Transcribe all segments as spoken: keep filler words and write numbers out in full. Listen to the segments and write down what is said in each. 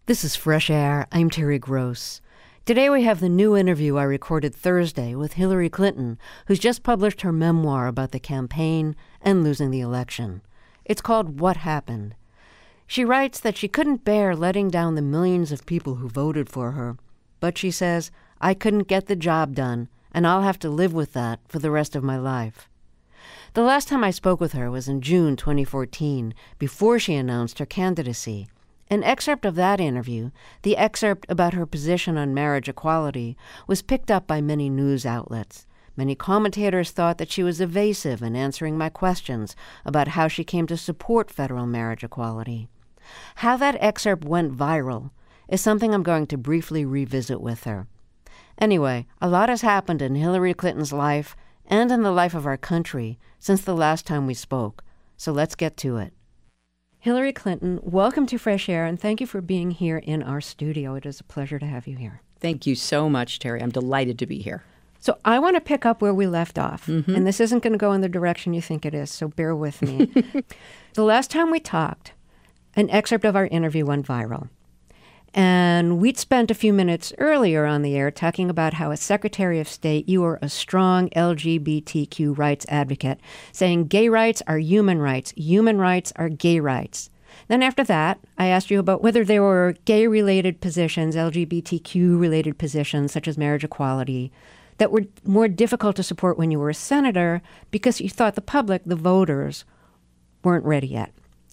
This is Fresh Air. I'm Terry Gross. Today we have the new interview I recorded Thursday with Hillary Clinton, who's just published her memoir about the campaign and losing the election. It's called What Happened. She writes that she couldn't bear letting down the millions of people who voted for her, but she says, I couldn't get the job done, and I'll have to live with that for the rest of my life. The last time I spoke with her was in June twenty fourteen, before she announced her candidacy. An excerpt of that interview, the excerpt about her position on marriage equality, was picked up by many news outlets. Many commentators thought that she was evasive in answering my questions about how she came to support federal marriage equality. How that excerpt went viral is something I'm going to briefly revisit with her. Anyway, a lot has happened in Hillary Clinton's life and in the life of our country since the last time we spoke, so let's get to it. Hillary Clinton, welcome to Fresh Air, and thank you for being here in our studio. It is a pleasure to have you here. Thank you so much, Terry. I'm delighted to be here. So I want to pick up where we left off, Mm-hmm. and this isn't going to go in the direction you think it is, so bear with me. The last time we talked, an excerpt of our interview went viral. And we'd spent a few minutes earlier on the air talking about how as Secretary of State, you were a strong L G B T Q rights advocate, saying gay rights are human rights, human rights are gay rights. Then after that, I asked you about whether there were gay-related positions, L G B T Q-related positions, such as marriage equality, that were more difficult to support when you were a senator because you thought the public, the voters, weren't ready yet.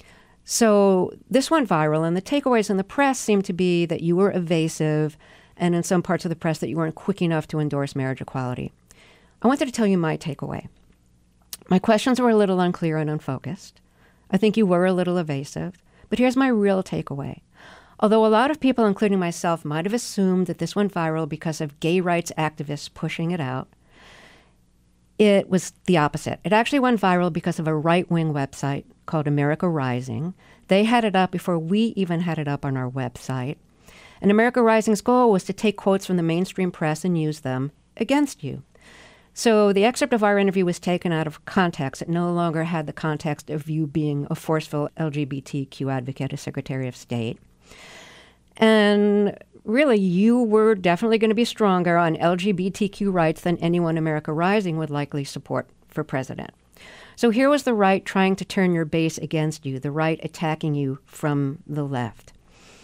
So this went viral, and the takeaways in the press seemed to be that you were evasive, and in some parts of the press that you weren't quick enough to endorse marriage equality. I wanted to tell you my takeaway. My questions were a little unclear and unfocused. I think you were a little evasive, but here's my real takeaway. Although a lot of people, including myself, might have assumed that this went viral because of gay rights activists pushing it out, it was the opposite. It actually went viral because of a right-wing website called America Rising. They had it up before we even had it up on our website. And America Rising's goal was to take quotes from the mainstream press and use them against you. So the excerpt of our interview was taken out of context. It no longer had the context of you being a forceful L G B T Q advocate as Secretary of State. And really, you were definitely going to be stronger on L G B T Q rights than anyone America Rising would likely support for president. So here was the right trying to turn your base against you, the right attacking you from the left.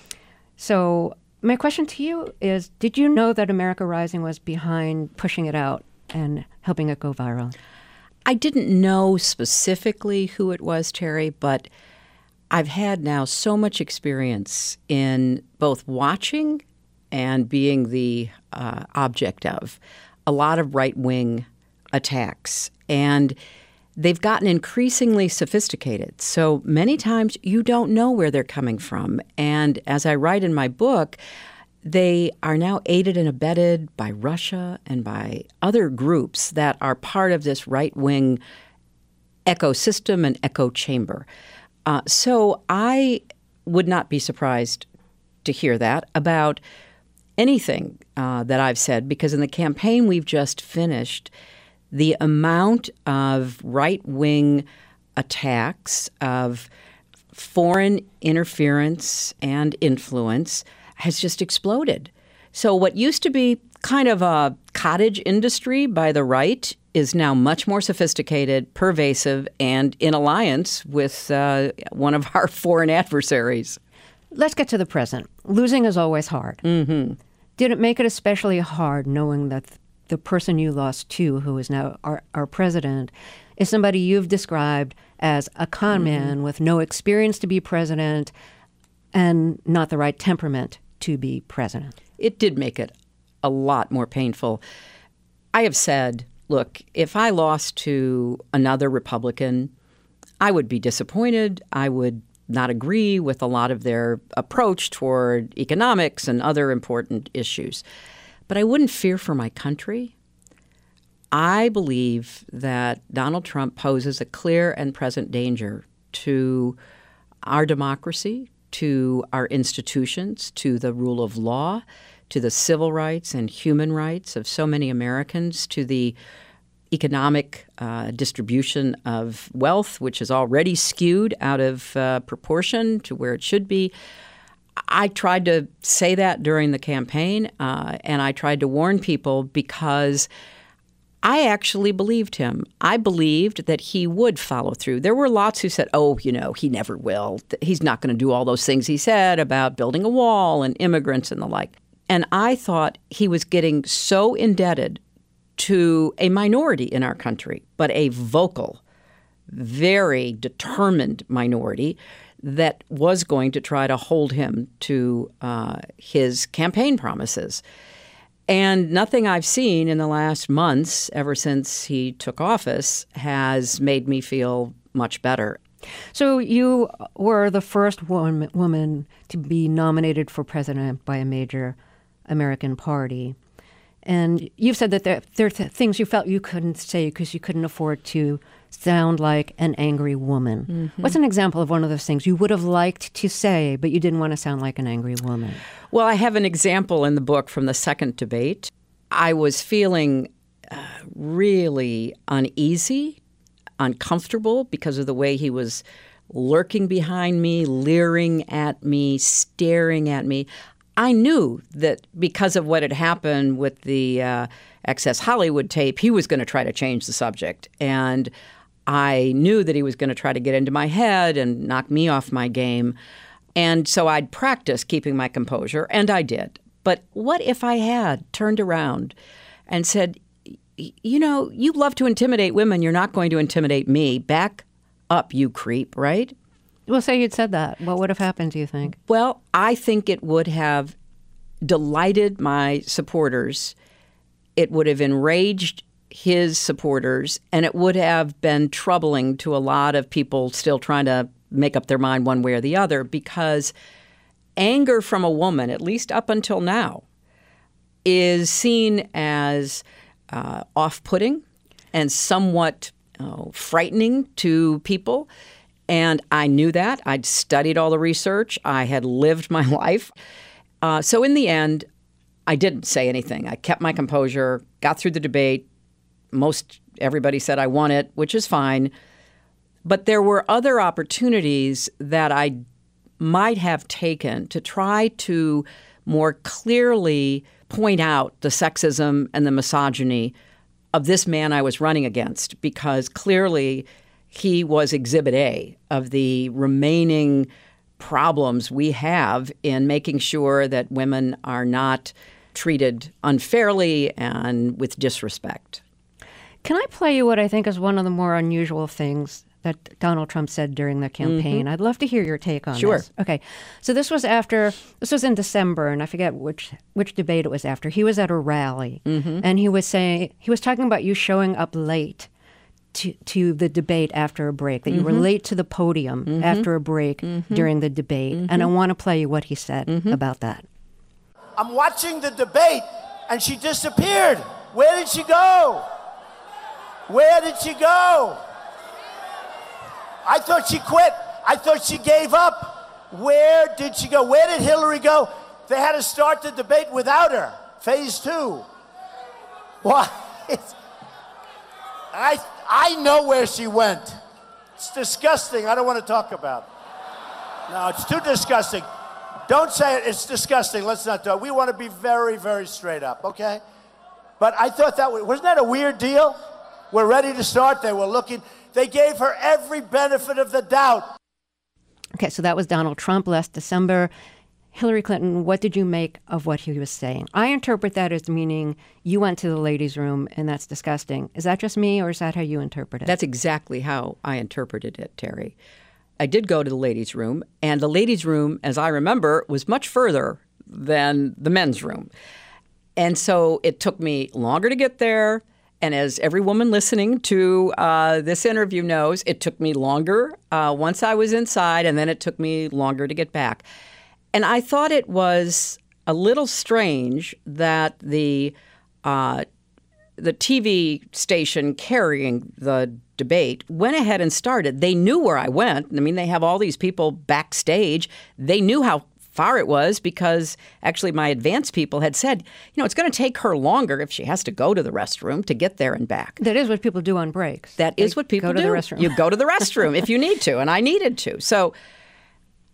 So my question to you is, did you know that America Rising was behind pushing it out and helping it go viral? I didn't know specifically who it was, Terry, but I've had now so much experience in both watching and being the uh, object of a lot of right-wing attacks. And they've gotten increasingly sophisticated. So many times you don't know where they're coming from. And as I write in my book, they are now aided and abetted by Russia and by other groups that are part of this right-wing ecosystem and echo chamber. Uh, so I would not be surprised to hear that about anything uh, that I've said, because in the campaign we've just finished, the amount of right-wing attacks, of foreign interference and influence has just exploded. So what used to be kind of a cottage industry by the right is now much more sophisticated, pervasive, and in alliance with uh, one of our foreign adversaries. Let's get to the present. Losing is always hard. Mm-hmm. Did it make it especially hard knowing that the person you lost to, who is now our, our president, is somebody you've described as a con Mm-hmm. man with no experience to be president and not the right temperament to be president? It did make it a lot more painful. I have said, look, if I lost to another Republican, I would be disappointed. I would not agree with a lot of their approach toward economics and other important issues. But I wouldn't fear for my country. I believe that Donald Trump poses a clear and present danger to our democracy, to our institutions, to the rule of law, to the civil rights and human rights of so many Americans, to the economic uh, distribution of wealth, which is already skewed out of uh, proportion to where it should be. I tried to say that during the campaign, uh, and I tried to warn people because I actually believed him. I believed that he would follow through. There were lots who said, oh, you know, he never will. He's not going to do all those things he said about building a wall and immigrants and the like. And I thought he was getting so indebted to a minority in our country, but a vocal, very determined minority that was going to try to hold him to uh, his campaign promises. And nothing I've seen in the last months, ever since he took office, has made me feel much better. So you were the first woman, woman to be nominated for president by a major American party. And you've said that there, there are th- things you felt you couldn't say because you couldn't afford to sound like an angry woman. Mm-hmm. What's an example of one of those things you would have liked to say, but you didn't want to sound like an angry woman? Well, I have an example in the book from the second debate. I was feeling uh, really uneasy, uncomfortable because of the way he was lurking behind me, leering at me, staring at me. I knew that because of what had happened with the uh, Access Hollywood tape, he was going to try to change the subject. And I knew that he was going to try to get into my head and knock me off my game. And so I'd practice keeping my composure, and I did. But what if I had turned around and said, you know, you love to intimidate women. You're not going to intimidate me. Back up, you creep, right? Well, say you'd said that. What would have happened, do you think? Well, I think it would have delighted my supporters. It would have enraged his supporters, and it would have been troubling to a lot of people still trying to make up their mind one way or the other, because anger from a woman, at least up until now, is seen as uh, off-putting and somewhat uh, frightening to people. And I knew that. I'd studied all the research. I had lived my life. Uh, so in the end, I didn't say anything. I kept my composure, got through the debate. Most everybody said I won it, which is fine. But there were other opportunities that I might have taken to try to more clearly point out the sexism and the misogyny of this man I was running against, because clearly he was Exhibit A of the remaining problems we have in making sure that women are not treated unfairly and with disrespect. Can I play you what I think is one of the more unusual things that Donald Trump said during the campaign? Mm-hmm. I'd love to hear your take on sure. this. Okay. So this was after, this was in December, and I forget which which debate it was after. He was at a rally, mm-hmm. and he was saying, he was talking about you showing up late to, to the debate after a break, that mm-hmm. you were late to the podium mm-hmm. after a break mm-hmm. during the debate. Mm-hmm. And I want to play you what he said mm-hmm. about that. I'm watching the debate, and she disappeared. Where did she go? Where did she go? I thought she quit. I thought she gave up. Where did she go? Where did Hillary go? They had to start the debate without her. Phase two. Why? I, I know where she went. It's disgusting. I don't want to talk about it. No, it's too disgusting. Don't say it. It's disgusting. Let's not do it. We want to be very, very straight up, okay? But I thought that, wasn't that a weird deal? We're ready to start. They were looking. They gave her every benefit of the doubt. Okay, so that was Donald Trump last December. Hillary Clinton, what did you make of what he was saying? I interpret that as meaning you went to the ladies' room and that's disgusting. Is that just me, or is that how you interpret it? That's exactly how I interpreted it, Terry. I did go to the ladies' room, and the ladies' room, as I remember, was much further than the men's room. And so it took me longer to get there. And as every woman listening to uh, this interview knows, it took me longer uh, once I was inside, and then it took me longer to get back. And I thought it was a little strange that the uh, the T V station carrying the debate went ahead and started. They knew where I went. I mean, they have all these people backstage. They knew how far it was, because actually my advance people had said, you know, it's going to take her longer if she has to go to the restroom to get there and back. That is what people do on breaks. That they is what people go to do. The restroom. You go to the restroom if you need to, and I needed to. So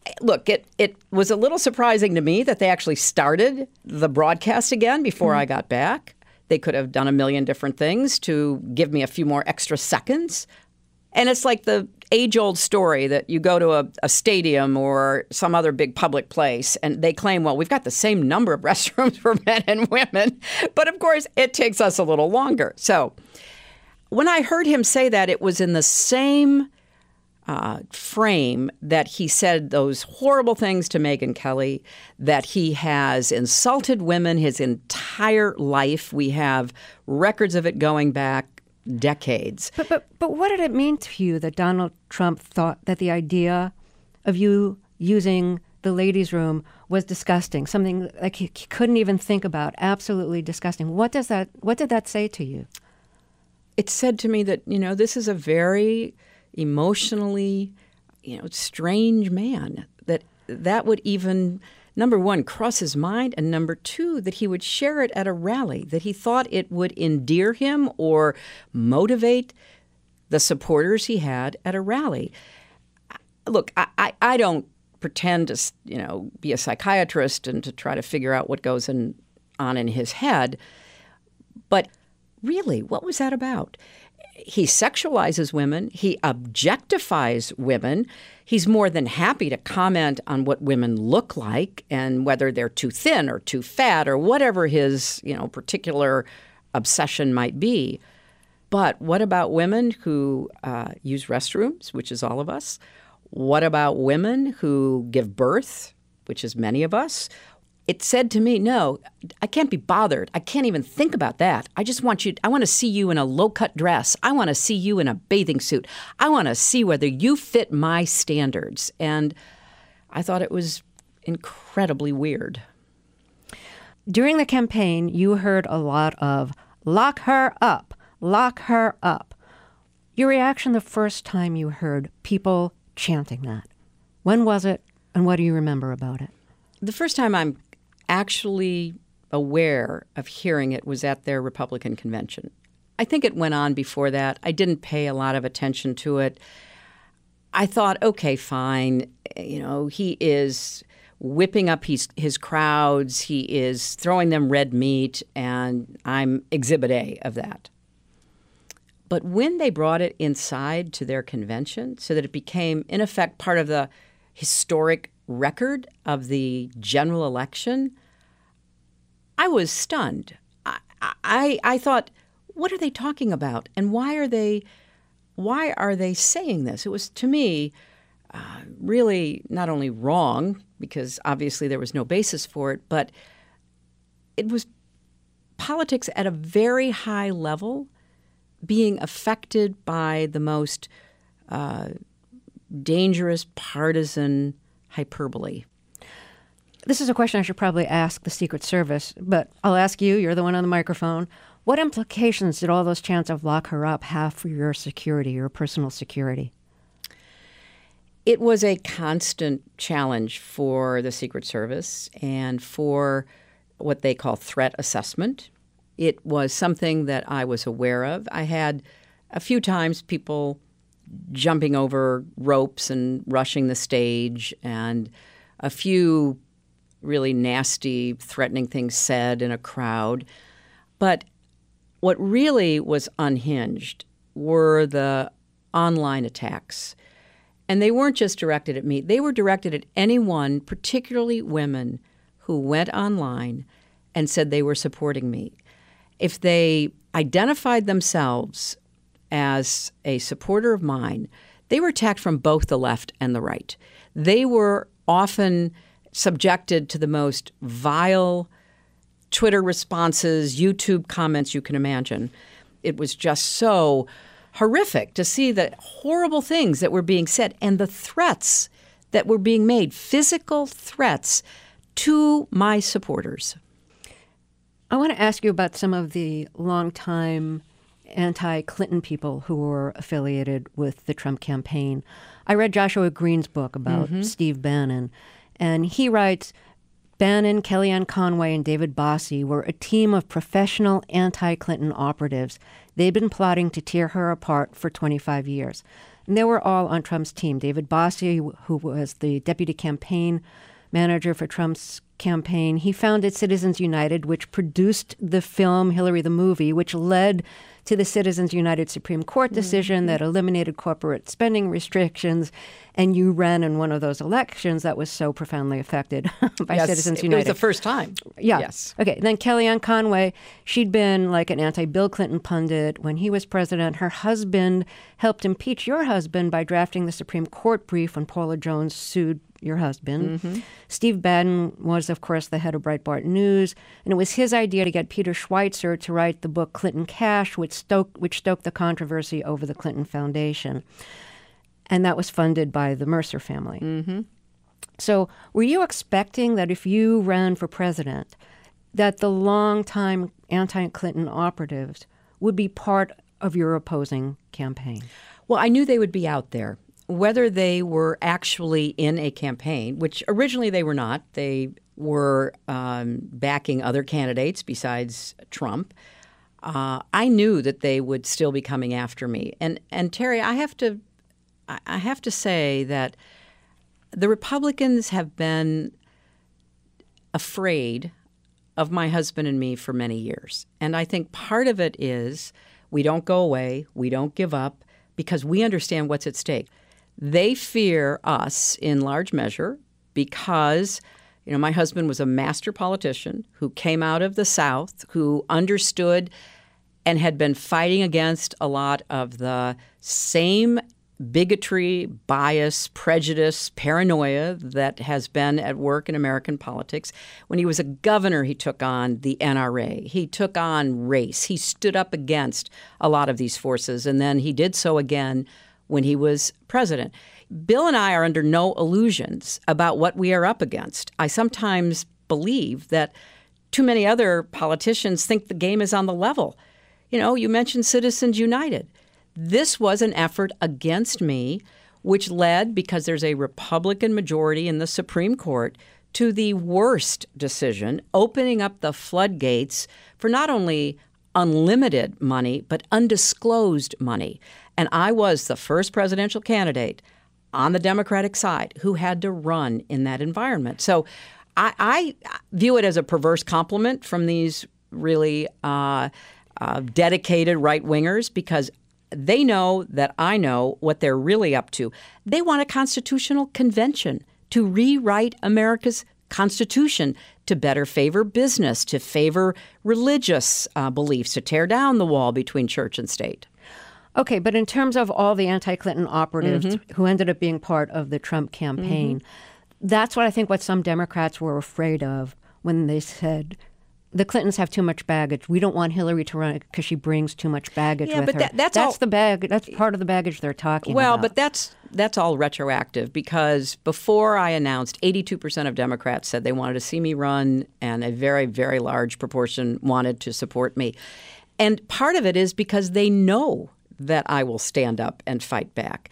Look, it, it was a little surprising to me that they actually started the broadcast again before mm-hmm. I got back. They could have done a million different things to give me a few more extra seconds. And it's like the age-old story that you go to a, a stadium or some other big public place and they claim, well, we've got the same number of restrooms for men and women. But of course, it takes us a little longer. So when I heard him say that, it was in the same uh, frame that he said those horrible things to Megyn Kelly, that he has insulted women his entire life. We have records of it going back decades. But, but but what did it mean to you that Donald Trump thought that the idea of you using the ladies' room was disgusting, something like he, he couldn't even think about, absolutely disgusting? What does that? What did that say to you? It said to me that, you know, this is a very emotionally, you know, strange man, that that would even, number one, cross his mind, and number two, that he would share it at a rally, that he thought it would endear him or motivate the supporters he had at a rally. Look, I, I, I don't pretend to, you know, be a psychiatrist and to try to figure out what goes in, on in his head, but really, what was that about? He sexualizes women. He objectifies women. He's more than happy to comment on what women look like and whether they're too thin or too fat or whatever his, you know, particular obsession might be. But what about women who uh, use restrooms, which is all of us? What about women who give birth, which is many of us? It said to me, no, I can't be bothered. I can't even think about that. I just want you, I want to see you in a low-cut dress. I want to see you in a bathing suit. I want to see whether you fit my standards. And I thought it was incredibly weird. During the campaign, you heard a lot of, lock her up, lock her up. Your reaction the first time you heard people chanting that, when was it, and what do you remember about it? The first time I'm actually aware of hearing it was at their Republican convention. I think it went on before that. I didn't pay a lot of attention to it. I thought, okay, fine. You know, he is whipping up his, his crowds. He is throwing them red meat, and I'm Exhibit A of that. But when they brought it inside to their convention so that it became, in effect, part of the historic record of the general election, I was stunned. I, I I thought, what are they talking about, and why are they why are they saying this? It was, to me, uh, really not only wrong, because obviously there was no basis for it, but it was politics at a very high level being affected by the most uh, dangerous partisan hyperbole. This is a question I should probably ask the Secret Service, but I'll ask you. You're the one on the microphone. What implications did all those chants of lock her up have for your security, your personal security? It was a constant challenge for the Secret Service and for what they call threat assessment. It was something that I was aware of. I had a few times people jumping over ropes and rushing the stage, and a few really nasty, threatening things said in a crowd. But what really was unhinged were the online attacks. And they weren't just directed at me. They were directed at anyone, particularly women, who went online and said they were supporting me. If they identified themselves as a supporter of mine, they were attacked from both the left and the right. They were often subjected to the most vile Twitter responses, YouTube comments you can imagine. It was just so horrific to see the horrible things that were being said and the threats that were being made, physical threats to my supporters. I want to ask you about some of the longtime anti-Clinton people who were affiliated with the Trump campaign. I read Joshua Green's book about mm-hmm. Steve Bannon, and he writes, Bannon, Kellyanne Conway, and David Bossie were a team of professional anti-Clinton operatives. They'd been plotting to tear her apart for twenty-five years. And they were all on Trump's team. David Bossie, who was the deputy campaign manager for Trump's campaign, he founded Citizens United, which produced the film Hillary the Movie, which led to the Citizens United Supreme Court decision mm-hmm. that eliminated corporate spending restrictions. And you ran in one of those elections that was so profoundly affected by yes, Citizens United. It was the first time. Yeah. Yes. Okay. Then Kellyanne Conway, she'd been like an anti-Bill Clinton pundit when he was president. Her husband helped impeach your husband by drafting the Supreme Court brief when Paula Jones sued your husband. Mm-hmm. Steve Bannon was, of course, the head of Breitbart News, and it was his idea to get Peter Schweizer to write the book Clinton Cash, which stoked, which stoked the controversy over the Clinton Foundation. And that was funded by the Mercer family. Mm-hmm. So were you expecting that if you ran for president, that the longtime anti-Clinton operatives would be part of your opposing campaign? Well, I knew they would be out there. Whether they were actually in a campaign, which originally they were not, they were um, backing other candidates besides Trump, uh, I knew that they would still be coming after me. And and Terry, I have to, I have to say that the Republicans have been afraid of my husband and me for many years, and I think part of it is we don't go away, we don't give up, because we understand what's at stake. They fear us in large measure because, you know, my husband was a master politician who came out of the South, who understood and had been fighting against a lot of the same bigotry, bias, prejudice, paranoia that has been at work in American politics. When he was a governor, he took on the N R A. He took on race. He stood up against a lot of these forces, and then he did so again when he was president. Bill and I are under no illusions about what we are up against. I sometimes believe that too many other politicians think the game is on the level. You know, you mentioned Citizens United. This was an effort against me, which led, because there's a Republican majority in the Supreme Court, to the worst decision, opening up the floodgates for not only unlimited money, but undisclosed money. And I was the first presidential candidate on the Democratic side who had to run in that environment. So I, I view it as a perverse compliment from these really uh, uh, dedicated right-wingers, because they know that I know what they're really up to. They want a constitutional convention to rewrite America's Constitution to better favor business, to favor religious uh, beliefs, to tear down the wall between church and state. Okay, but in terms of all the anti-Clinton operatives Mm-hmm. who ended up being part of the Trump campaign, mm-hmm. that's what I think what some Democrats were afraid of when they said, the Clintons have too much baggage. We don't want Hillary to run because she brings too much baggage yeah, with but her. That, that's that's all, the bag. That's part of the baggage they're talking well, about. Well, but that's that's all retroactive, because before I announced, eighty-two percent of Democrats said they wanted to see me run, and a very, very large proportion wanted to support me. And part of it is because they know that I will stand up and fight back.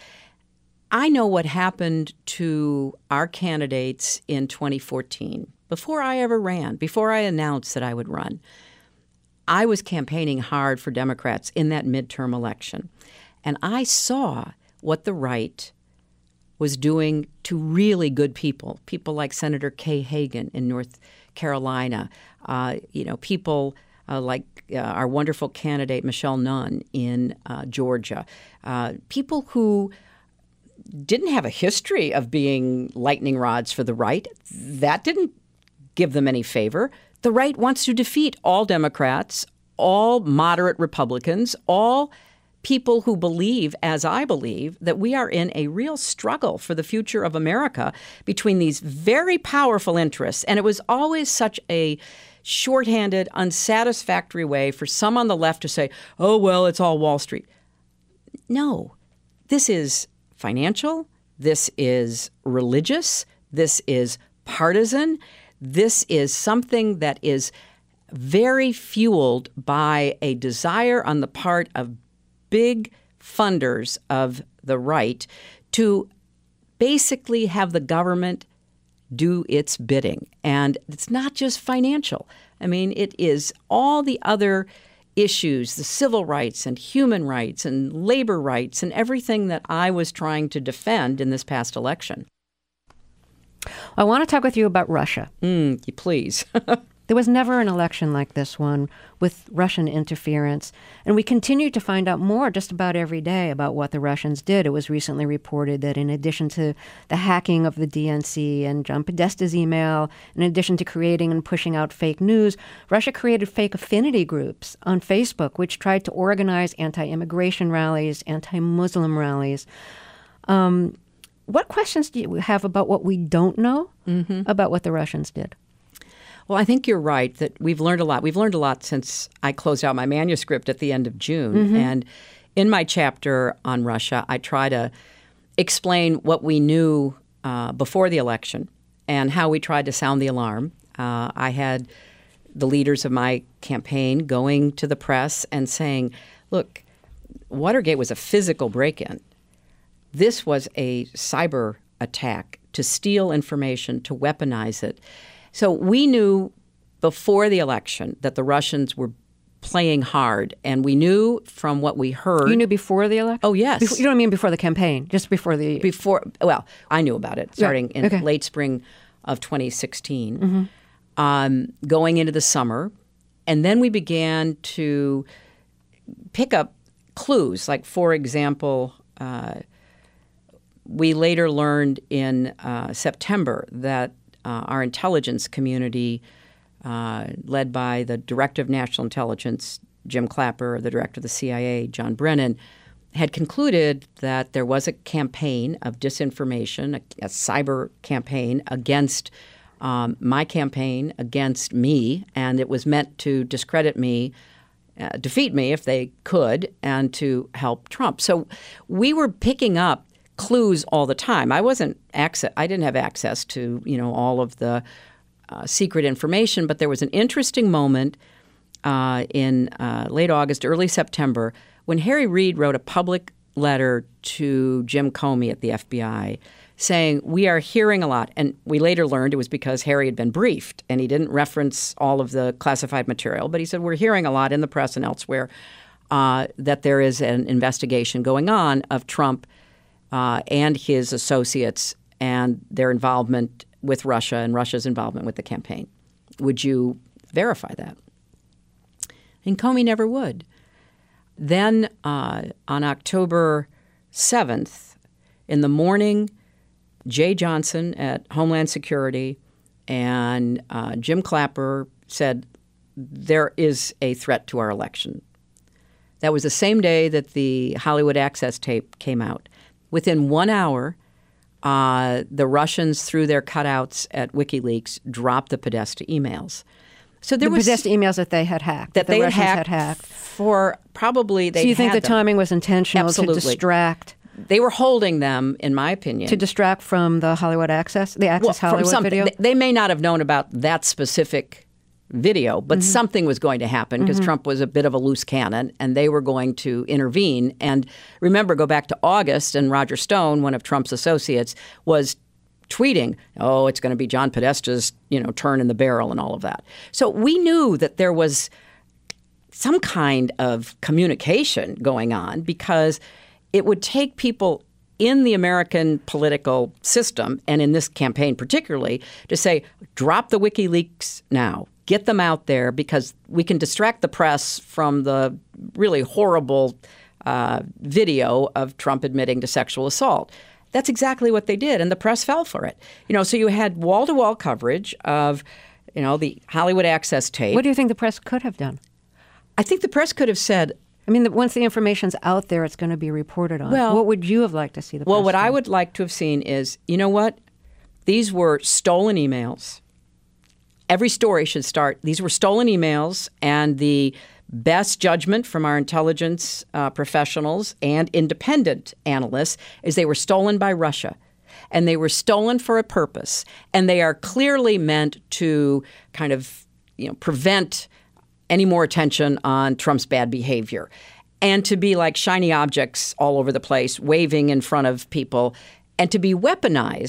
I know what happened to our candidates in twenty fourteen. Before I ever ran, before I announced that I would run, I was campaigning hard for Democrats in that midterm election. And I saw what the right was doing to really good people, people like Senator Kay Hagan in North Carolina, uh, you know, people uh, like uh, our wonderful candidate Michelle Nunn in uh, Georgia, uh, people who didn't have a history of being lightning rods for the right. That didn't give them any favor. The right wants to defeat all Democrats, all moderate Republicans, all people who believe, as I believe, that we are in a real struggle for the future of America between these very powerful interests. And it was always such a shorthanded, unsatisfactory way for some on the left to say, oh, well, it's all Wall Street. No, this is financial. This is religious. This is partisan. This is something that is very fueled by a desire on the part of big funders of the right to basically have the government do its bidding. And it's not just financial. I mean, it is all the other issues, the civil rights and human rights and labor rights and everything that I was trying to defend in this past election. I want to talk with you about Russia. Mm, please. There was never an election like this one with Russian interference, and we continue to find out more just about every day about what the Russians did. It was recently reported that in addition to the hacking of the D N C and John Podesta's email, in addition to creating and pushing out fake news, Russia created fake affinity groups on Facebook, which tried to organize anti-immigration rallies, anti-Muslim rallies. Um, what questions do you have about what we don't know mm-hmm. about what the Russians did? Well, I think you're right that we've learned a lot. We've learned a lot since I closed out my manuscript at the end of June. Mm-hmm. And in my chapter on Russia, I try to explain what we knew uh, before the election and how we tried to sound the alarm. Uh, I had the leaders of my campaign going to the press and saying, look, Watergate was a physical break-in. This was a cyber attack to steal information, to weaponize it. So we knew before the election that the Russians were playing hard, and we knew from what we heard. You knew before the election? Oh, yes. Before, you don't mean before the campaign, just before the... Before, well, I knew about it starting yeah. in okay. late spring of twenty sixteen, mm-hmm. um, going into the summer. And then we began to pick up clues. Like, for example, uh, we later learned in uh, September that Uh, our intelligence community, uh, led by the Director of National Intelligence, Jim Clapper, the Director of the C I A, John Brennan, had concluded that there was a campaign of disinformation, a, a cyber campaign against um, my campaign, against me, and it was meant to discredit me, uh, defeat me if they could, and to help Trump. So we were picking up clues all the time. I wasn't access. I didn't have access to, you know, all of the uh, secret information, but there was an interesting moment uh, in uh, late August, early September, when Harry Reid wrote a public letter to Jim Comey at the F B I saying, we are hearing a lot. And we later learned it was because Harry had been briefed and he didn't reference all of the classified material. But he said, we're hearing a lot in the press and elsewhere uh, that there is an investigation going on of Trump Uh, and his associates and their involvement with Russia and Russia's involvement with the campaign. Would you verify that? And Comey never would. Then uh, on October seventh, in the morning, Jay Johnson at Homeland Security and uh, Jim Clapper said, there is a threat to our election. That was the same day that the Hollywood Access tape came out. Within one hour, uh, the Russians, through their cutouts at WikiLeaks, dropped the Podesta emails. So there the was Podesta emails that they had hacked. That the they Russians had hacked, had hacked for probably they. So you think the them. timing was intentional Absolutely. to distract? They were holding them, in my opinion, to distract from the Hollywood Access, the Access well, Hollywood from video. They, they may not have known about that specific video, but mm-hmm. something was going to happen because mm-hmm. Trump was a bit of a loose cannon, and they were going to intervene. And remember, go back to August, and Roger Stone, one of Trump's associates, was tweeting, "Oh, it's going to be John Podesta's, you know, turn in the barrel," and all of that. So we knew that there was some kind of communication going on because it would take people in the American political system, and in this campaign particularly, to say, drop the WikiLeaks now. Get them out there because we can distract the press from the really horrible uh, video of Trump admitting to sexual assault. That's exactly what they did, and the press fell for it. You know, so you had wall-to-wall coverage of, you know, the Hollywood Access tape. What do you think the press could have done? I think the press could have said, I mean, once the information's out there, it's going to be reported on. Well, what would you have liked to see the press Well, what do? I would like to have seen is, you know what? These were stolen emails. Every story should start. These were stolen emails, and the best judgment from our intelligence uh, professionals and independent analysts is they were stolen by Russia. And they were stolen for a purpose. And they are clearly meant to kind of, you know, prevent any more attention on Trump's bad behavior and to be like shiny objects all over the place, waving in front of people, and to be weaponized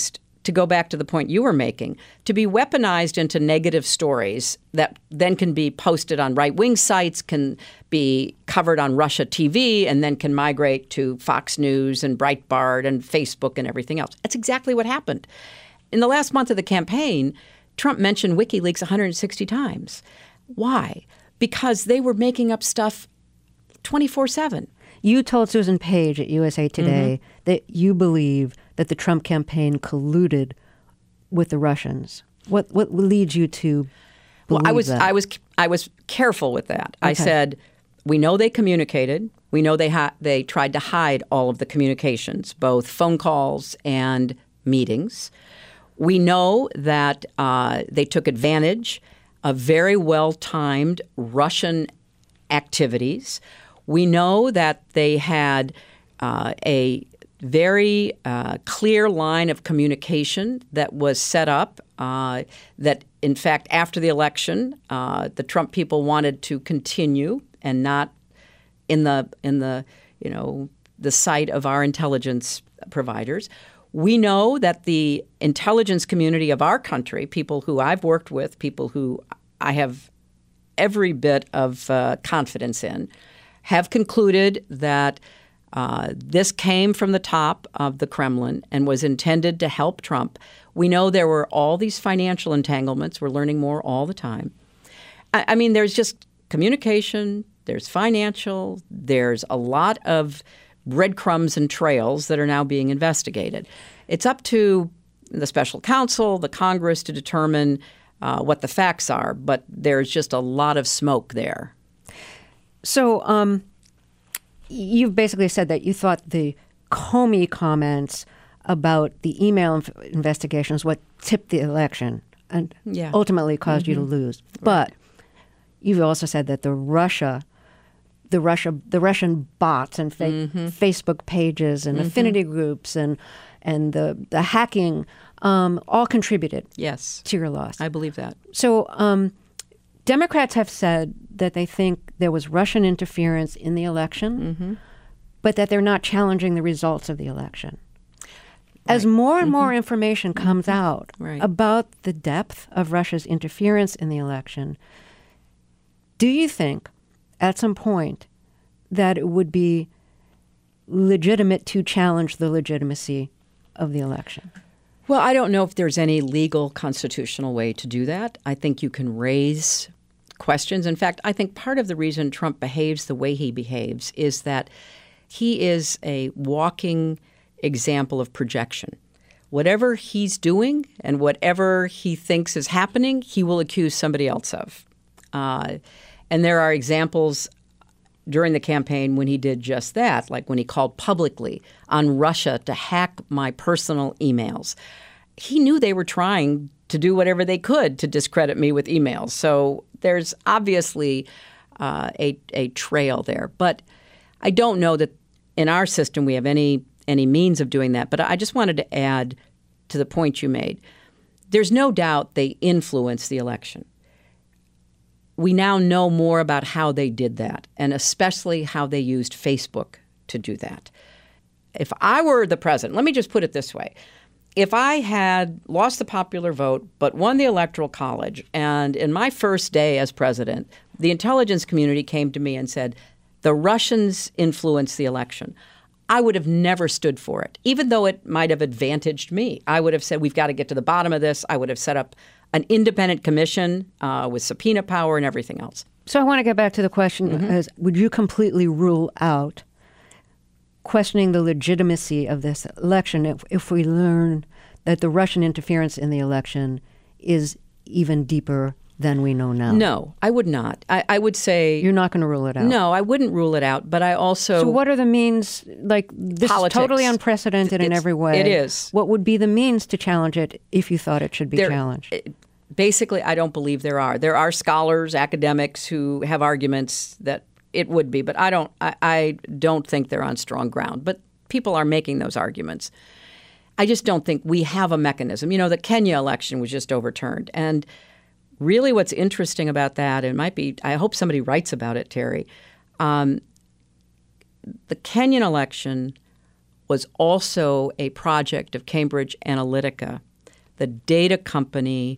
to go back to the point you were making, to be weaponized into negative stories that then can be posted on right-wing sites, can be covered on Russia T V, and then can migrate to Fox News and Breitbart and Facebook and everything else. That's exactly what happened. In the last month of the campaign, Trump mentioned WikiLeaks one hundred sixty times. Why? Because they were making up stuff twenty-four seven. You told Susan Page at U S A Today mm-hmm. that you believe that the Trump campaign colluded with the Russians. What what leads you to believe well, I was that? I was I was careful with that. Okay. I said, we know they communicated. We know they ha- they tried to hide all of the communications, both phone calls and meetings. We know that uh, they took advantage of very well-timed Russian activities. We know that they had uh, a very uh, clear line of communication that was set up uh, that, in fact, after the election, uh, the Trump people wanted to continue and not in the in the you know the sight of our intelligence providers. We know that the intelligence community of our country, people who I've worked with, people who I have every bit of uh, confidence in, have concluded that uh, this came from the top of the Kremlin and was intended to help Trump. We know there were all these financial entanglements. We're learning more all the time. I, I mean, there's just communication, there's financial, there's a lot of breadcrumbs and trails that are now being investigated. It's up to the special counsel, the Congress, to determine uh, what the facts are, but there's just a lot of smoke there. So um, you've basically said that you thought the Comey comments about the email inf- investigations what tipped the election and yeah. ultimately caused mm-hmm. you to lose. Right. But you've also said that the Russia, the Russia, the Russian bots and fa- mm-hmm. Facebook pages and mm-hmm. affinity groups and and the the hacking um, all contributed. Yes. To your loss. I believe that. So. Um, Democrats have said that they think there was Russian interference in the election, mm-hmm. but that they're not challenging the results of the election. Right. As more and mm-hmm. more information comes mm-hmm. out right. about the depth of Russia's interference in the election, do you think at some point that it would be legitimate to challenge the legitimacy of the election? Well, I don't know if there's any legal constitutional way to do that. I think you can raise questions. In fact, I think part of the reason Trump behaves the way he behaves is that he is a walking example of projection. Whatever he's doing and whatever he thinks is happening, he will accuse somebody else of. Uh, and there are examples during the campaign when he did just that, like when he called publicly on Russia to hack my personal emails. He knew they were trying to do whatever they could to discredit me with emails. So there's obviously uh, a, a trail there. But I don't know that in our system we have any any means of doing that. But I just wanted to add to the point you made. There's no doubt they influenced the election. We now know more about how they did that, and especially how they used Facebook to do that. If I were the president, let me just put it this way. If I had lost the popular vote but won the Electoral College, and in my first day as president, the intelligence community came to me and said, the Russians influenced the election, I would have never stood for it, even though it might have advantaged me. I would have said, we've got to get to the bottom of this. I would have set up an independent commission uh, with subpoena power and everything else. So I want to get back to the question, mm-hmm. as would you completely rule out questioning the legitimacy of this election if, if we learn that the Russian interference in the election is even deeper than we know now? No, I would not. I, I would say... You're not going to rule it out? No, I wouldn't rule it out, but I also... So what are the means, like, this Politics. is totally unprecedented it's, in every way. It is. What would be the means to challenge it if you thought it should be there, challenged? Basically, I don't believe there are. There are scholars, academics who have arguments that it would be, but I don't, I, I don't think they're on strong ground. But people are making those arguments. I just don't think we have a mechanism. You know, the Kenya election was just overturned. And really what's interesting about that, it might be, I hope somebody writes about it, Terry, um, the Kenyan election was also a project of Cambridge Analytica the data company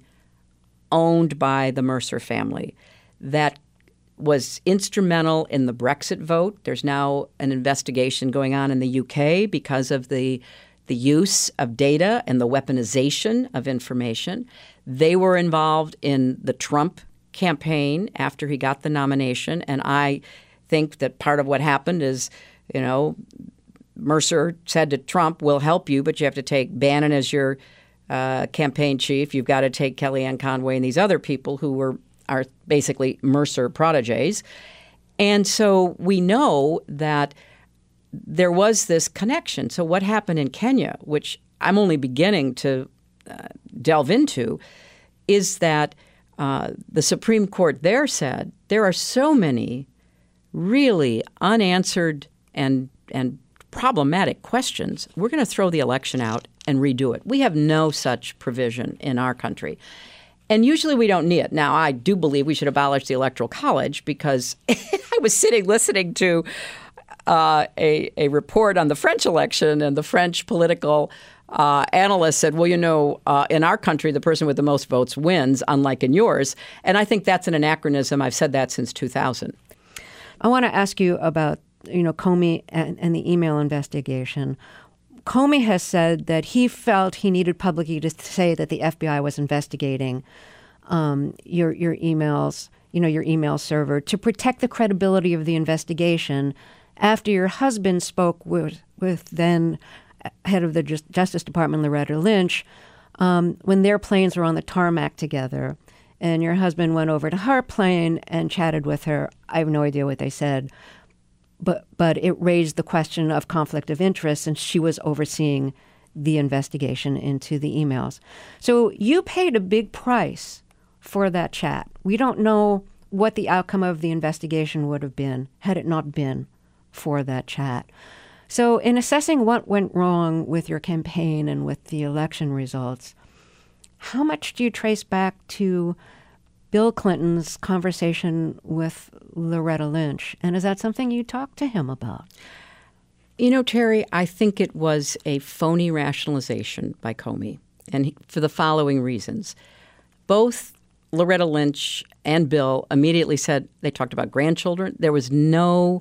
owned by the Mercer family that was instrumental in the Brexit vote. There's now an investigation going on in the U K because of the the use of data and the weaponization of information. They were involved in the Trump campaign after he got the nomination, and I think that part of what happened is, you know, Mercer said to Trump, we'll help you, but you have to take Bannon as your uh, campaign chief. You've got to take Kellyanne Conway and these other people who were are basically Mercer protégés. And so we know that there was this connection. So what happened in Kenya, which I'm only beginning to uh, delve into, is that uh, the Supreme Court there said there are so many really unanswered and and problematic questions. We're going to throw the election out and redo it. We have no such provision in our country. And usually we don't need it. Now, I do believe we should abolish the Electoral College because I was sitting listening to uh, a, a report on the French election, and the French political uh, analyst said, well, you know, uh, in our country, the person with the most votes wins, unlike in yours. And I think that's an anachronism. I've said that since two thousand. I want to ask you about, you know, Comey and, and the email investigation. Comey has said that he felt he needed publicly to say that the F B I was investigating um, your your emails, you know, your email server to protect the credibility of the investigation after your husband spoke with, with then head of the Justice Department, Loretta Lynch, um, when their planes were on the tarmac together. And your husband went over to her plane and chatted with her. I have no idea what they said. But but it raised the question of conflict of interest, and she was overseeing the investigation into the emails. So you paid a big price for that chat. We don't know what the outcome of the investigation would have been had it not been for that chat. So in assessing what went wrong with your campaign and with the election results, how much do you trace back to Bill Clinton's conversation with Loretta Lynch? And is that something you talked to him about? You know, Terry, I think it was a phony rationalization by Comey, and he, for the following reasons. Both Loretta Lynch and Bill immediately said they talked about grandchildren. There was no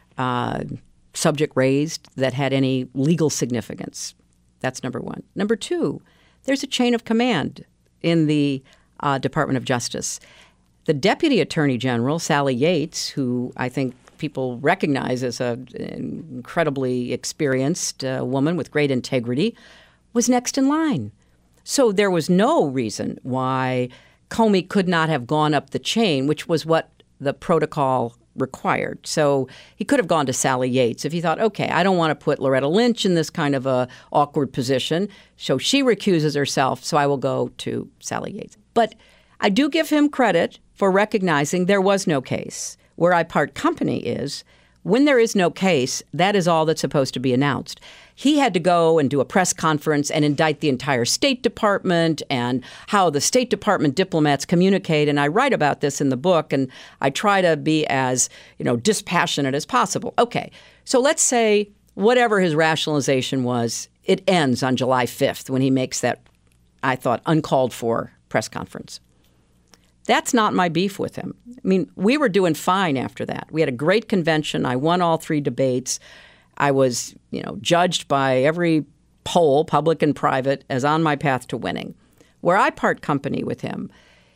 uh, subject raised that had any legal significance. That's number one. Number two, there's a chain of command in the Uh, Department of Justice. The Deputy Attorney General, Sally Yates, who I think people recognize as an incredibly experienced uh, woman with great integrity, was next in line. So there was no reason why Comey could not have gone up the chain, which was what the protocol required. So he could have gone to Sally Yates if he thought, okay, I don't want to put Loretta Lynch in this kind of a awkward position. So she recuses herself, so I will go to Sally Yates. But I do give him credit for recognizing there was no case. Where I part company is when there is no case, that is all that's supposed to be announced. He had to go and do a press conference and indict the entire State Department and how the State Department diplomats communicate. And I write about this in the book, and I try to be as, you know, dispassionate as possible. Okay, so let's say whatever his rationalization was, it ends on July fifth when he makes that, I thought, uncalled for press conference. That's not my beef with him. I mean, we were doing fine after that. We had a great convention. I won all three debates. I was, you know, judged by every poll, public and private, as on my path to winning. Where I part company with him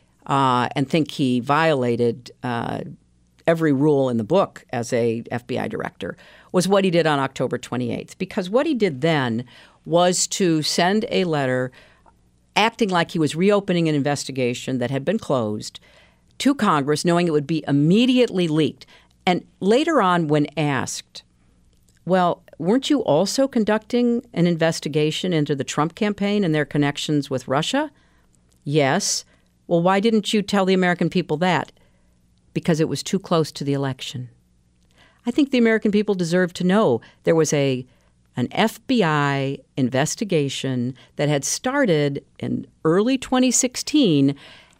uh, and think he violated uh, every rule in the book as a F B I director was what he did on October twenty-eighth. Because what he did then was to send a letter acting like he was reopening an investigation that had been closed to Congress, knowing it would be immediately leaked. And later on, when asked, well, weren't you also conducting an investigation into the Trump campaign and their connections with Russia? Yes. Well, why didn't you tell the American people that? Because it was too close to the election. I think the American people deserve to know there was a an F B I investigation that had started in early twenty sixteen.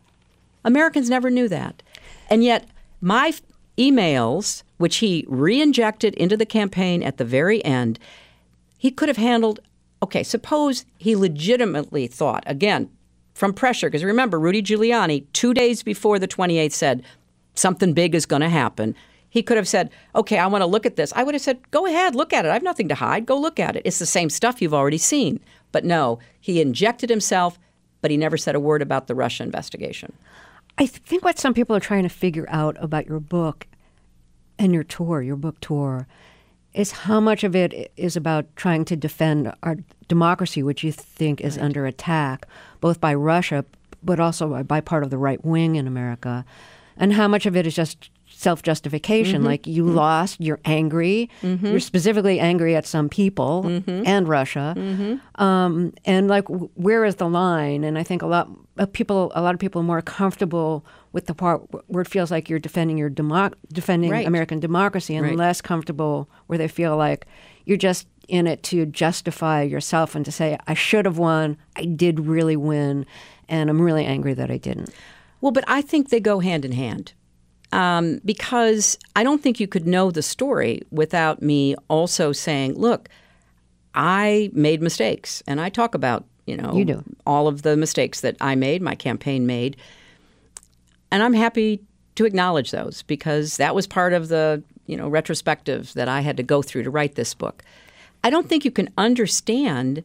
Americans never knew that. And yet my f- emails, which he re-injected into the campaign at the very end, he could have handled okay, suppose he legitimately thought, again, from pressure, because remember, Rudy Giuliani, two days before the twenty-eighth said something big is going to happen. He could have said, okay, I want to look at this. I would have said, go ahead, look at it. I have nothing to hide. Go look at it. It's the same stuff you've already seen. But no, he injected himself, but he never said a word about the Russia investigation. I think what some people are trying to figure out about your book and your tour, your book tour, is how much of it is about trying to defend our democracy, which you think is right. under attack, both by Russia, but also by part of the right wing in America, and how much of it is just self-justification, mm-hmm. like you mm-hmm. lost, you're angry, mm-hmm. you're specifically angry at some people mm-hmm. and Russia, mm-hmm. um, and like where is the line? And I think a lot of people, a lot of people are more comfortable with the part where it feels like you're defending your demo- defending right. American democracy, and right. less comfortable where they feel like you're just in it to justify yourself and to say, I should have won, I did really win, and I'm really angry that I didn't. Well, but I think they go hand in hand. Um, because I don't think you could know the story without me also saying, look, I made mistakes. And I talk about, you know, you do. all of the mistakes that I made, my campaign made. And I'm happy to acknowledge those because that was part of the, you know, retrospective that I had to go through to write this book. I don't think you can understand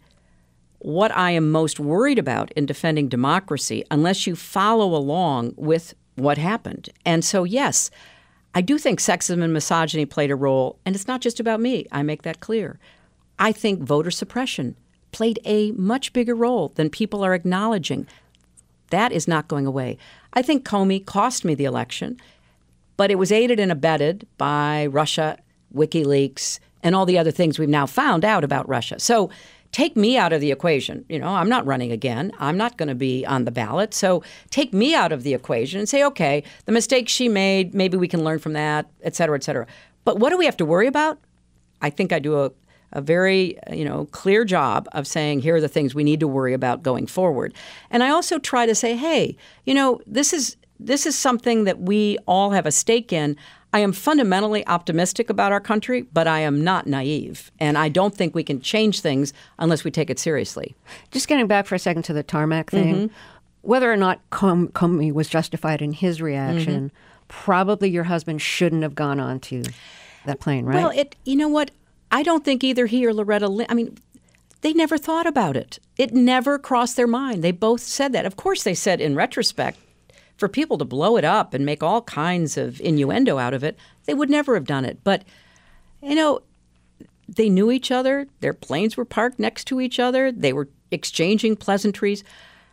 what I am most worried about in defending democracy unless you follow along with what happened. And so, yes, I do think sexism and misogyny played a role, and it's not just about me. I make that clear. I think voter suppression played a much bigger role than people are acknowledging. That is not going away. I think Comey cost me the election, but it was aided and abetted by Russia, WikiLeaks, and all the other things we've now found out about Russia. So take me out of the equation. You know, I'm not running again. I'm not going to be on the ballot. So take me out of the equation and say, okay, the mistake she made, maybe we can learn from that, et cetera, et cetera. But what do we have to worry about? I think I do a, a very, you know, clear job of saying, here are the things we need to worry about going forward. And I also try to say, hey, you know, this is this is something that we all have a stake in. I am fundamentally optimistic about our country, but I am not naive. And I don't think we can change things unless we take it seriously. Just getting back for a second to the tarmac thing, mm-hmm. whether or not Com- Comey was justified in his reaction, mm-hmm. probably your husband shouldn't have gone on to that plane, right? Well, it, you know what? I don't think either he or Loretta Lynn, I mean, they never thought about it. It never crossed their mind. They both said that. Of course, they said in retrospect, for people to blow it up and make all kinds of innuendo out of it, they would never have done it. But, you know, they knew each other. Their planes were parked next to each other. They were exchanging pleasantries.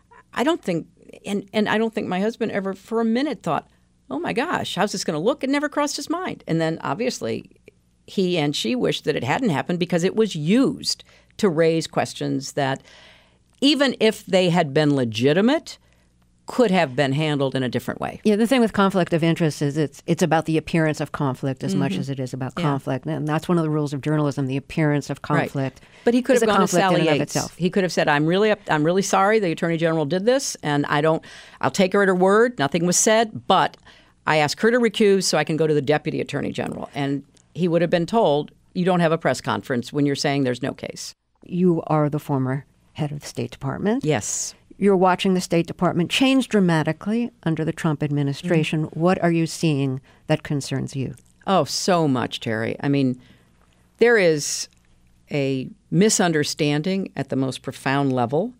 I don't think, and, and I don't think my husband ever for a minute thought, oh my gosh, how's this going to look? It never crossed his mind. And then obviously he and she wished that it hadn't happened because it was used to raise questions that even if they had been legitimate, could have been handled in a different way. Yeah, the thing with conflict of interest is it's it's about the appearance of conflict as mm-hmm. much as it is about yeah. conflict. And that's one of the rules of journalism, the appearance of conflict. Right. But he could have gone to Sally Yates. He could have said, I'm really up, I'm really sorry the Attorney General did this, and I don't I'll take her at her word. Nothing was said, but I asked her to recuse so I can go to the Deputy Attorney General. And he would have been told, you don't have a press conference when you're saying there's no case. You are the former head of the State Department. Yes. You're watching the State Department change dramatically under the Trump administration. Mm-hmm. What are you seeing that concerns you? Oh, so much, Terry. I mean, there is a misunderstanding at the most profound level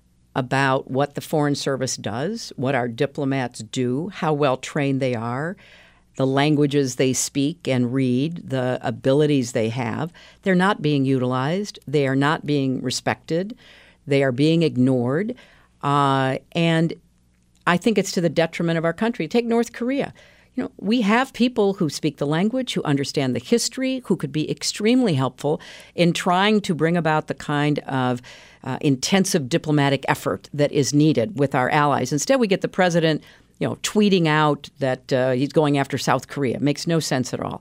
about what the Foreign Service does, what our diplomats do, how well trained they are, the languages they speak and read, the abilities they have. They're not being utilized. They are not being respected. They are being ignored. Uh, and I think it's to the detriment of our country. Take North Korea. You know, we have people who speak the language, who understand the history, who could be extremely helpful in trying to bring about the kind of uh, intensive diplomatic effort that is needed with our allies. Instead, we get the president, you know, tweeting out that uh, he's going after South Korea. It makes no sense at all.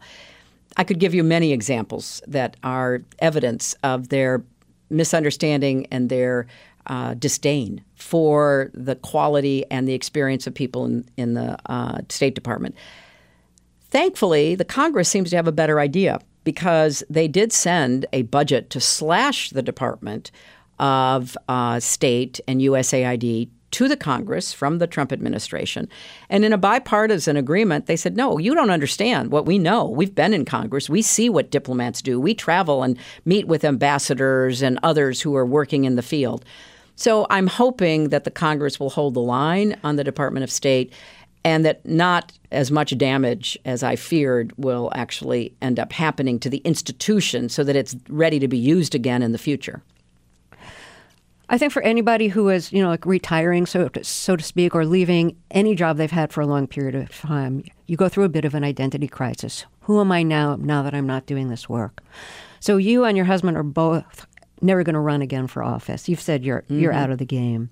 I could give you many examples that are evidence of their misunderstanding and their Uh, disdain for the quality and the experience of people in, in the uh, State Department. Thankfully, the Congress seems to have a better idea because they did send a budget to slash the Department of uh, State and U S A I D to the Congress from the Trump administration. And in a bipartisan agreement, they said, no, you don't understand what we know. We've been in Congress. We see what diplomats do. We travel and meet with ambassadors and others who are working in the field. So I'm hoping that the Congress will hold the line on the Department of State and that not as much damage as I feared will actually end up happening to the institution so that it's ready to be used again in the future. I think for anybody who is, you know, like retiring, so to, so to speak, or leaving any job they've had for a long period of time, you go through a bit of an identity crisis. Who am I now, now that I'm not doing this work? So you and your husband are both never going to run again for office. You've said you're mm-hmm. you're out of the game.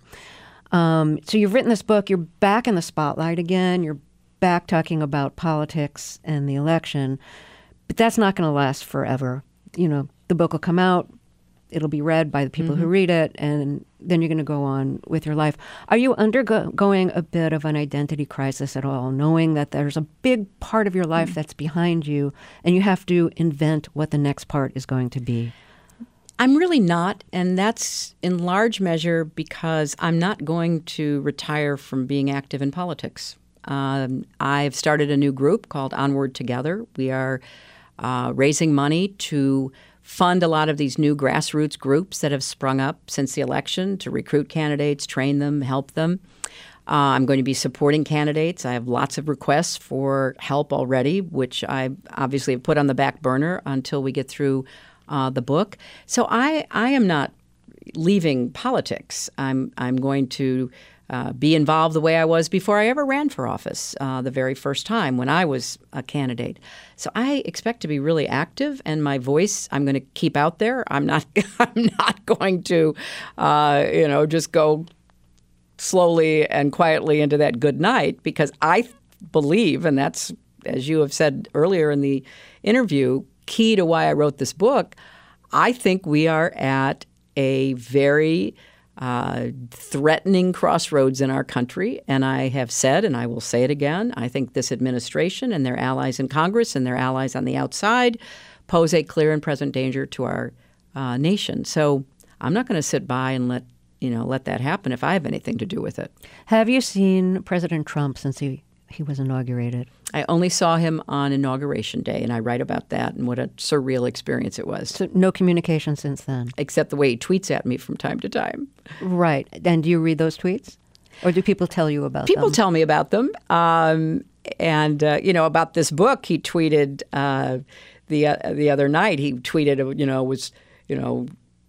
Um, so you've written this book. You're back in the spotlight again. You're back talking about politics and the election. But that's not going to last forever. You know, the book will come out. It'll be read by the people mm-hmm. who read it, and then you're going to go on with your life. Are you undergoing a bit of an identity crisis at all, knowing that there's a big part of your life mm-hmm. that's behind you, and you have to invent what the next part is going to be? I'm really not, and that's in large measure because I'm not going to retire from being active in politics. Um, I've started a new group called Onward Together. We are uh, raising money to fund a lot of these new grassroots groups that have sprung up since the election to recruit candidates, train them, help them. Uh, I'm going to be supporting candidates. I have lots of requests for help already, which I obviously have put on the back burner until we get through uh, the book. So I, I am not leaving politics. I'm, I'm going to Uh, be involved the way I was before I ever ran for office uh, the very first time when I was a candidate. So I expect to be really active, and my voice I'm going to keep out there. I'm not. I'm not going to, uh, you know, just go slowly and quietly into that good night, because I believe, and that's, as you have said earlier in the interview, key to why I wrote this book. I think we are at a very Uh, threatening crossroads in our country. And I have said, and I will say it again, I think this administration and their allies in Congress and their allies on the outside pose a clear and present danger to our uh, nation. So I'm not going to sit by and let, you know, let that happen if I have anything to do with it. Have you seen President Trump since he, he was inaugurated? I only saw him on Inauguration Day, and I write about that and what a surreal experience it was. So no communication since then? Except the way he tweets at me from time to time. Right. And do you read those tweets? Or do people tell you about people them? People tell me about them. Um, and, uh, you know, about this book, he tweeted uh, the uh, the other night, he tweeted, you know, was, you know,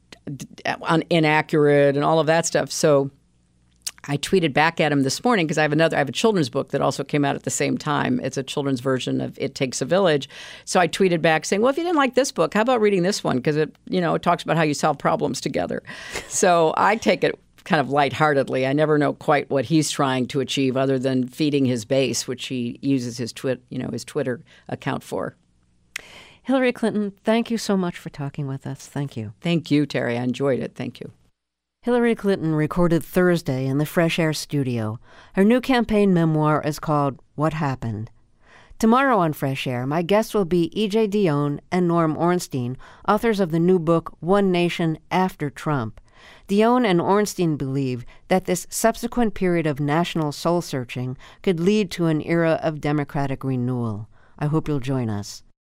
un- inaccurate and all of that stuff. So I tweeted back at him this morning because I have another, I have a children's book that also came out at the same time. It's a children's version of It Takes a Village. So I tweeted back saying, well, if you didn't like this book, how about reading this one? Because it, you know, it talks about how you solve problems together. So I take it kind of lightheartedly. I never know quite what he's trying to achieve other than feeding his base, which he uses his twit, you know, his Twitter account for. Hillary Clinton, thank you so much for talking with us. Thank you. Thank you, Terry. I enjoyed it. Thank you. Hillary Clinton recorded Thursday in the Fresh Air studio. Her new campaign memoir is called What Happened. Tomorrow on Fresh Air, my guests will be E J Dionne and Norm Ornstein, authors of the new book One Nation After Trump. Dionne and Ornstein believe that this subsequent period of national soul-searching could lead to an era of democratic renewal. I hope you'll join us.